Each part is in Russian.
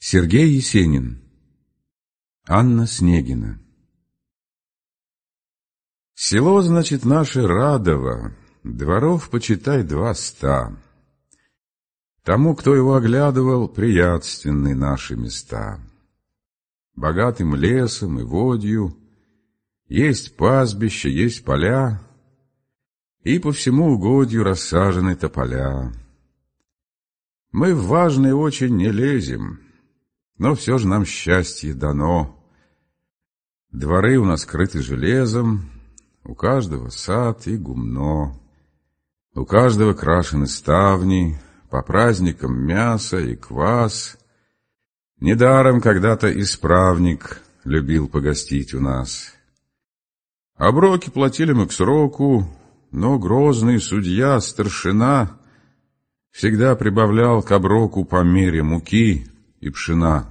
Сергей Есенин. Анна Снегина. Село, значит, наше Радово, дворов, почитай, 200. Тому, кто его оглядывал, приятственны наши места. Богатым лесом и водью, есть пастбища, есть поля, и по всему угодью рассажены тополя. Мы в важные очень не лезем, но все же нам счастье дано. Дворы у нас крыты железом, у каждого сад и гумно. У каждого крашены ставни, по праздникам мясо и квас. Недаром когда-то исправник любил погостить у нас. Оброки платили мы к сроку, но грозный судья, старшина, всегда прибавлял к оброку по мере муки и пшена.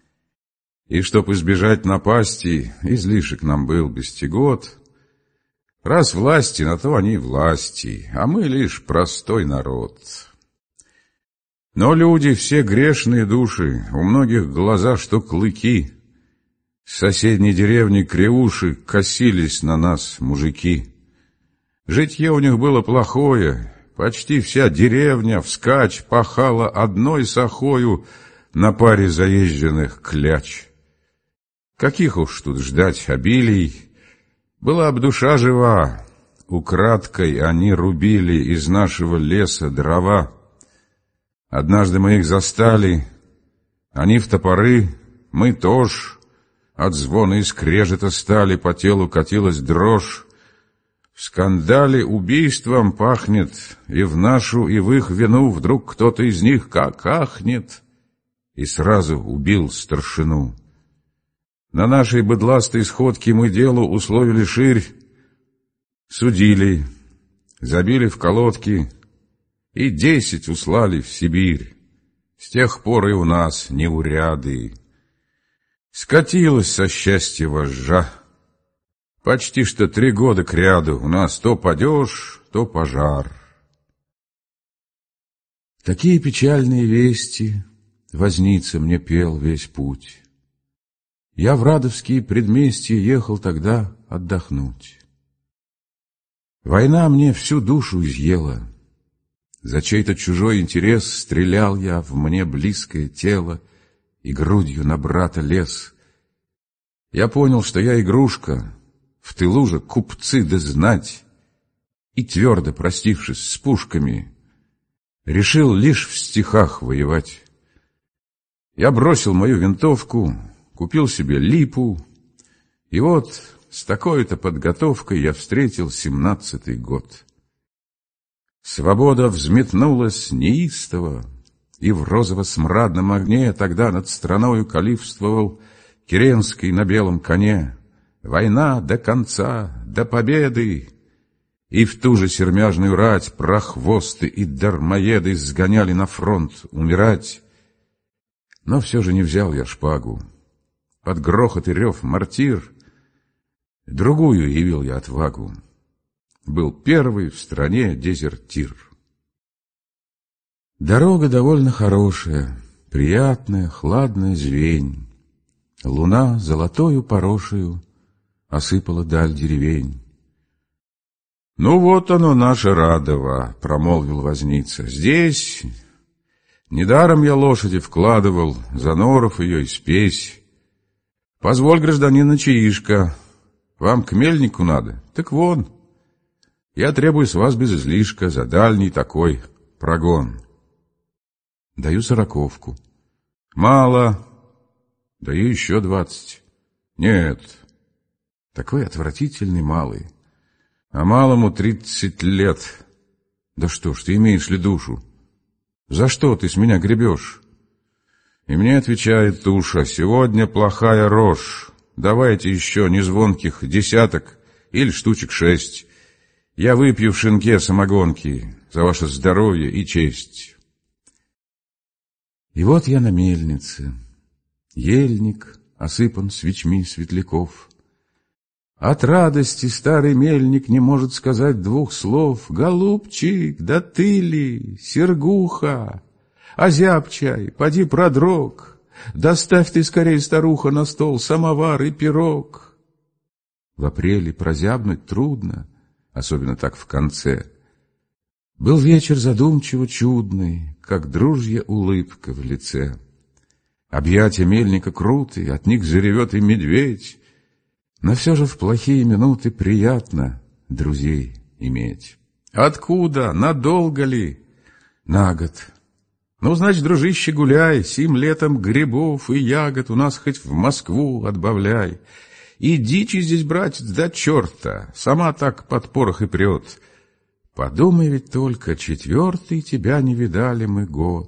И чтоб избежать напасти, излишек нам был бестигот. Раз власти, на то они власти, а мы лишь простой народ. Но люди все грешные души, у многих глаза, что клыки. С соседней деревни Кривуши косились на нас мужики. Житье у них было плохое, почти вся деревня вскачь пахала одной сахою на паре заезженных кляч. Каких уж тут ждать обилий, была б душа жива, украдкой они рубили из нашего леса дрова. Однажды мы их застали, они в топоры, мы тоже. От звона и скрежета стали, по телу катилась дрожь. В скандале убийством пахнет, и в нашу, и в их вину вдруг кто-то из них как ахнет, и сразу убил старшину. На нашей быдластой сходке мы делу условили ширь, судили, забили в колодки и 10 услали в Сибирь. С тех пор и у нас неуряды. Скатилась со счастья вожжа. Почти что 3 года кряду у нас то падеж, то пожар. Такие печальные вести возница мне пел весь путь. Я в радовские предместья ехал тогда отдохнуть. Война мне всю душу изъела. За чей-то чужой интерес стрелял я в мне близкое тело и грудью на брата лез. Я понял, что я игрушка, в тылу же купцы да знать, и твердо простившись с пушками, решил лишь в стихах воевать. Я бросил мою винтовку, купил себе липу, и вот с такой-то подготовкой я встретил 17-й год. Свобода взметнулась неистово, и в розово-смрадном огне тогда над страною калифствовал Керенский на белом коне. Война до конца, до победы! И в ту же сермяжную рать прохвосты и дармоеды сгоняли на фронт умирать. Но все же не взял я шпагу. Под грохот и рев мортир другую явил я отвагу. Был первый в стране дезертир. Дорога довольно хорошая, приятная, хладная звень. Луна золотою порошею осыпала даль деревень. — Ну вот оно, наше Радово, — промолвил возница. — Здесь недаром я лошади вкладывал, за норов ее и спесь. Позволь, гражданин, начаишка, вам к мельнику надо? Так вон, я требую с вас без излишка за дальний такой прогон. Даю 40. Мало. Даю еще 20. Нет, такой отвратительный малый. А малому 30 лет. Да что ж, ты имеешь ли душу? За что ты с меня гребешь? И мне отвечает туша: сегодня плохая рожь. Давайте еще незвонких 10 или штучек 6. Я выпью в шинке самогонки за ваше здоровье и честь. И вот я на мельнице. Ельник осыпан свечми светляков. От радости старый мельник не может сказать 2 слов. Голубчик, да ты ли, Сергуха, озябчай, поди продрог. Доставь ты скорей, старуха, на стол самовар и пирог. В апреле прозябнуть трудно, особенно так в конце. Был вечер задумчиво чудный, как дружья улыбка в лице. Объятия мельника круты, от них заревет и медведь, но все же в плохие минуты приятно друзей иметь. Откуда? Надолго ли? На год. Ну, значит, дружище, гуляй, сим летом грибов и ягод у нас хоть в Москву отбавляй. И дичи здесь, братец, до черта, сама так под порох и прет. Подумай ведь только, 4-й тебя не видали мы год.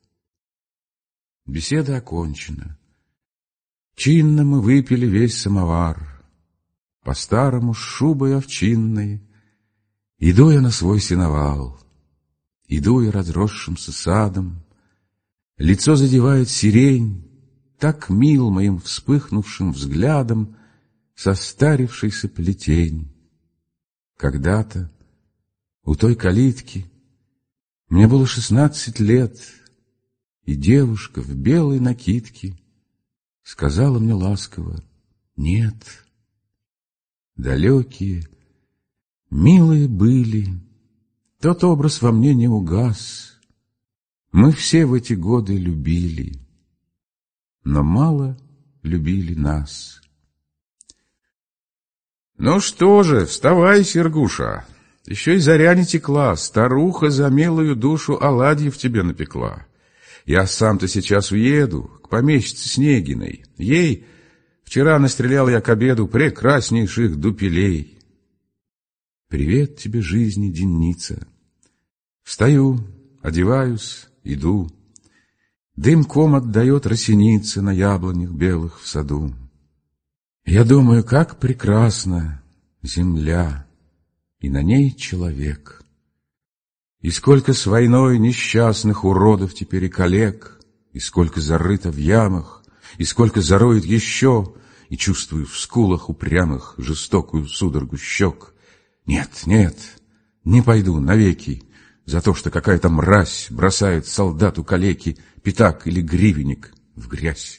Беседа окончена. Чинно мы выпили весь самовар. По-старому с шубой овчинной иду я на свой сеновал. Иду я разросшимся садом. Лицо задевает сирень, так мил моим вспыхнувшим взглядом состарившийся плетень. Когда-то у той калитки мне было 16 лет, и девушка в белой накидке сказала мне ласково: нет. Далекие, милые были, тот образ во мне не угас. Мы все в эти годы любили, но мало любили нас. Ну что же, вставай, Сергуша, еще и заря не текла, старуха за милую душу оладьев тебе напекла. Я сам-то сейчас уеду к помещице Снегиной. Ей вчера настрелял я к обеду прекраснейших дупелей. Привет тебе, жизни, денница. Встаю, одеваюсь, иду. Дымком отдает росеница на яблонях белых в саду. Я думаю, как прекрасна земля, и на ней человек. И сколько с войной несчастных уродов теперь и калек, и сколько зарыто в ямах, и сколько зароет еще, и чувствую в скулах упрямых жестокую судорогу щек. Нет, нет, не пойду навеки за то, что какая-то мразь бросает солдату калеки пятак или гривенник в грязь.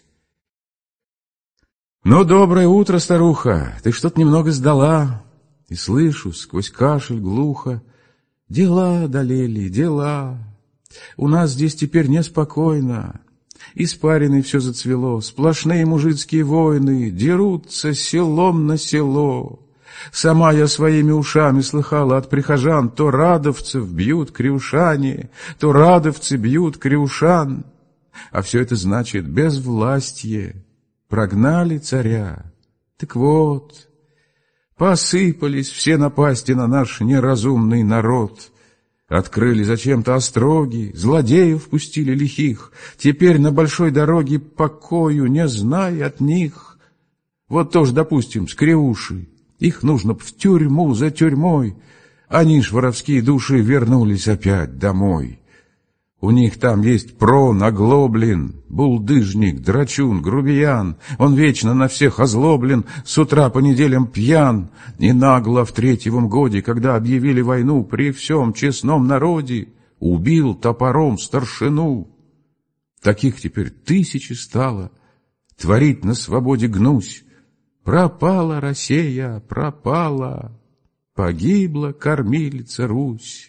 Ну, доброе утро, старуха, ты что-то немного сдала, и слышу сквозь кашель глухо: дела одолели, дела. У нас здесь теперь неспокойно. Испариной все зацвело, сплошные мужицкие войны, дерутся селом на село. Сама я своими ушами слыхала от прихожан: то радовцев бьют крюшане, то радовцы бьют крюшан. А все это значит безвластье. Прогнали царя. Так вот, посыпались все напасти на наш неразумный народ. Открыли зачем-то остроги, злодеев пустили лихих. Теперь на большой дороге покою не знай от них. Вот тоже, допустим, скреуши. Их нужно б в тюрьму за тюрьмой. Они ж, воровские души, вернулись опять домой. У них там есть прон, оглоблен, булдыжник, драчун, грубиян. Он вечно на всех озлоблен, с утра по неделям пьян. И нагло в 3-м годе, когда объявили войну, при всем честном народе убил топором старшину. Таких теперь 1000 стало, творить на свободе гнусь. Пропала Россия, пропала, погибла кормилица Русь.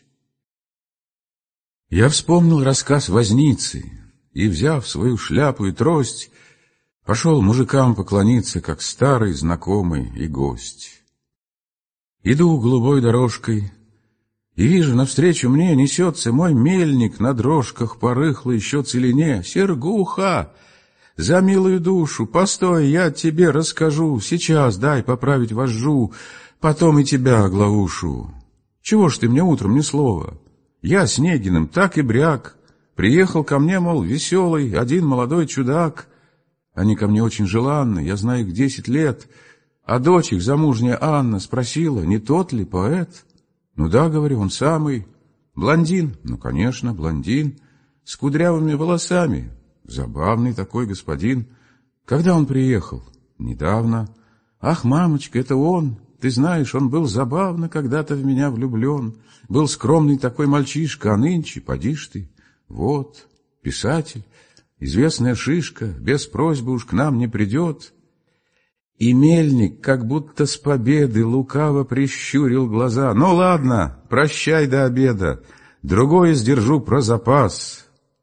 Я вспомнил рассказ возницы и, взяв свою шляпу и трость, пошел мужикам поклониться, как старый знакомый и гость. Иду голубой дорожкой и вижу, навстречу мне несется мой мельник на дрожках по рыхлой еще целине. Сергуха, за милую душу, постой, я тебе расскажу, сейчас дай поправить вожжу, потом и тебя оглаушу. Чего ж ты мне утром ни слова? Я Снегиным так и бряк. Приехал ко мне, мол, веселый, один молодой чудак. Они ко мне очень желанны, я знаю их 10 лет. А дочь их, замужняя Анна, спросила, не тот ли поэт? Ну да, говорю, он самый. Блондин? Ну, конечно, блондин. С кудрявыми волосами. Забавный такой господин. Когда он приехал? Недавно. Ах, мамочка, это он. Ты знаешь, он был забавно когда-то в меня влюблен. Был скромный такой мальчишка, а нынче, поди ж ты, вот, писатель. известная шишка, без просьбы уж к нам не придет. И мельник, как будто с победы, лукаво прищурил глаза. Ну ладно, прощай до обеда, другое сдержу про запас.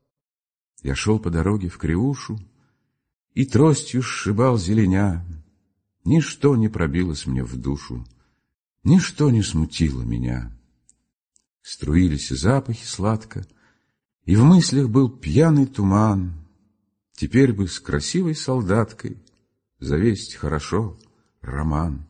Я шел по дороге в Криушу и тростью сшибал зеленя. Ничто не пробилось мне в душу, ничто не смутило меня. Струились запахи сладко, и в мыслях был пьяный туман. Теперь бы с красивой солдаткой завесть хорошо роман.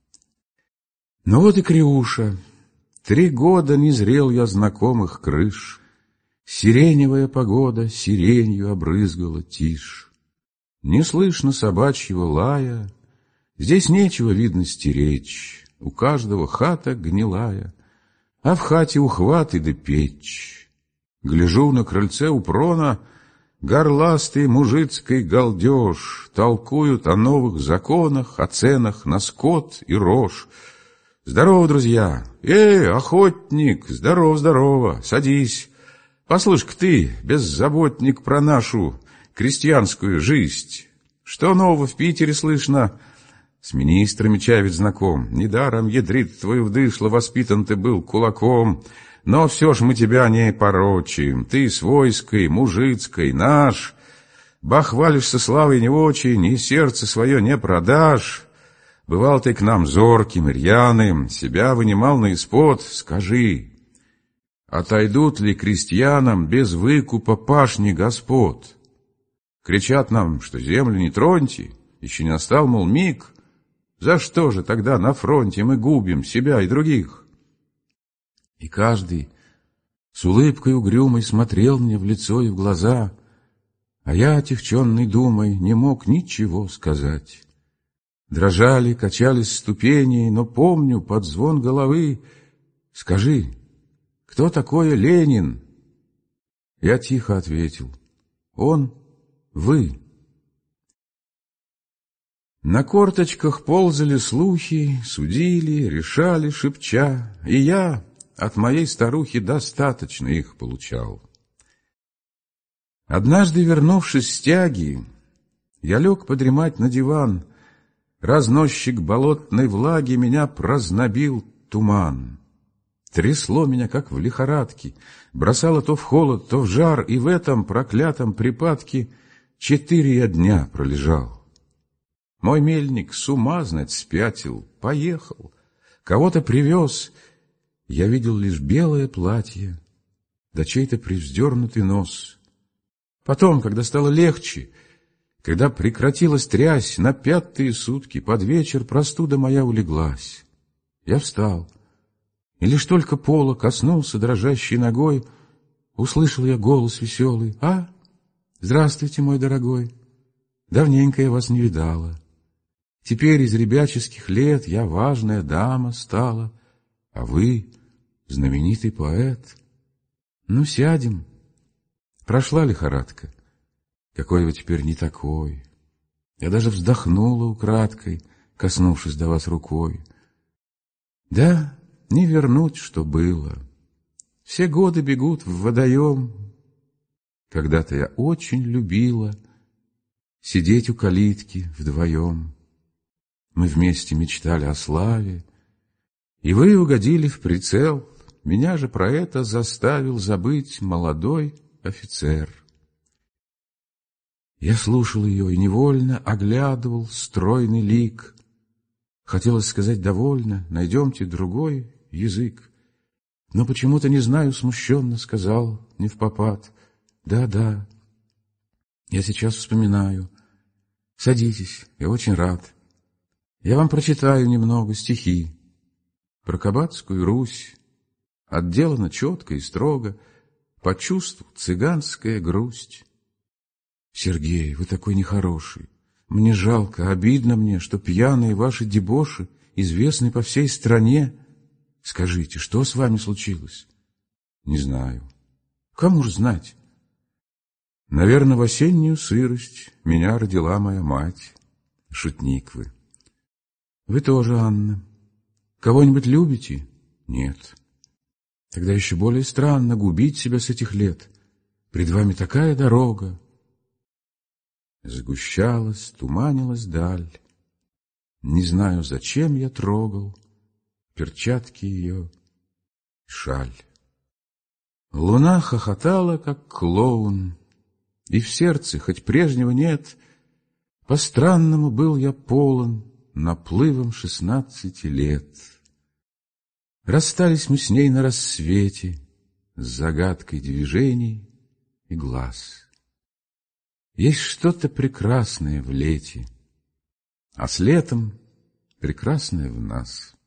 Но вот и Криуша. 3 года не зрел я знакомых крыш. Сиреневая погода сиренью обрызгала тишь. Не слышно собачьего лая, здесь нечего, видно, стеречь. У каждого хата гнилая, а в хате ухваты да печь. Гляжу на крыльце у прона, горластый мужицкий галдеж, толкуют о новых законах, о ценах на скот и рожь. Здорово, друзья! Охотник! Здорово, здорово! Садись! Послушай-ка ты, беззаботник, про нашу крестьянскую жизнь. Что нового в Питере слышно? С министрами чай ведь знаком. Недаром, ядрит твою вдышло, воспитан ты был кулаком. Но все ж мы тебя не порочим. Ты свойской, мужицкой, наш. Бахвалишься славой не очень, и сердце свое не продашь. Бывал ты к нам зорким, рьяным, себя вынимал на испод. Скажи, отойдут ли крестьянам без выкупа пашни господ? Кричат нам, что землю не троньте, еще не настал, мол, миг. За что же тогда на фронте мы губим себя и других? И каждый с улыбкой угрюмой смотрел мне в лицо и в глаза, а я, отягченный думой, не мог ничего сказать. Дрожали, качались ступени, но помню под звон головы: скажи, кто такой Ленин? Я тихо ответил: он, вы. На корточках ползали слухи, судили, решали, шепча, и я от моей старухи достаточно их получал. Однажды, вернувшись с тяги, я лег подремать на диван. Разносчик болотной влаги меня прознобил туман. Трясло меня, как в лихорадке, бросало то в холод, то в жар, и в этом проклятом припадке 4 я дня пролежал. Мой мельник с ума, знать, спятил, поехал, кого-то привез. Я видел лишь белое платье, да чей-то привздернутый нос. Потом, когда стало легче, когда прекратилась трясь, на 5-е сутки, под вечер простуда моя улеглась. Я встал, и лишь только пола коснулся дрожащей ногой, услышал я голос веселый: «А, здравствуйте, мой дорогой, давненько я вас не видала. Теперь из ребяческих лет я важная дама стала, а вы знаменитый поэт. Ну, сядем. Прошла лихорадка. Какой вы теперь не такой. Я даже вздохнула украдкой, коснувшись до вас рукой. Да, не вернуть, что было. Все годы бегут в водоем. Когда-то я очень любила сидеть у калитки вдвоем. Мы вместе мечтали о славе, и вы угодили в прицел. Меня же про это заставил забыть молодой офицер. Я слушал ее и невольно оглядывал стройный лик. Хотелось сказать: довольно, найдемте другой язык. Но почему-то, не знаю, смущенно сказал невпопад: да, я сейчас вспоминаю. Садитесь, я очень рад. Я вам прочитаю немного стихи. Про Кабацкую Русь отделано четко и строго, по чувству цыганская грусть. Сергей, вы такой нехороший. Мне жалко, обидно мне, что пьяные ваши дебоши известны по всей стране. Скажите, что с вами случилось? Не знаю. Кому ж знать? Наверное, в осеннюю сырость меня родила моя мать. Шутник вы. Вы тоже, Анна. Кого-нибудь любите? Нет. Тогда еще более странно губить себя с этих лет. Пред вами такая дорога. Сгущалась, туманилась даль. Не знаю, зачем я трогал перчатки ее, шаль. Луна хохотала, как клоун, и в сердце, хоть прежнего нет, по-странному был я полон наплывом 16 лет. Расстались мы с ней на рассвете с загадкой движений и глаз. Есть что-то прекрасное в лете, а с летом прекрасное в нас.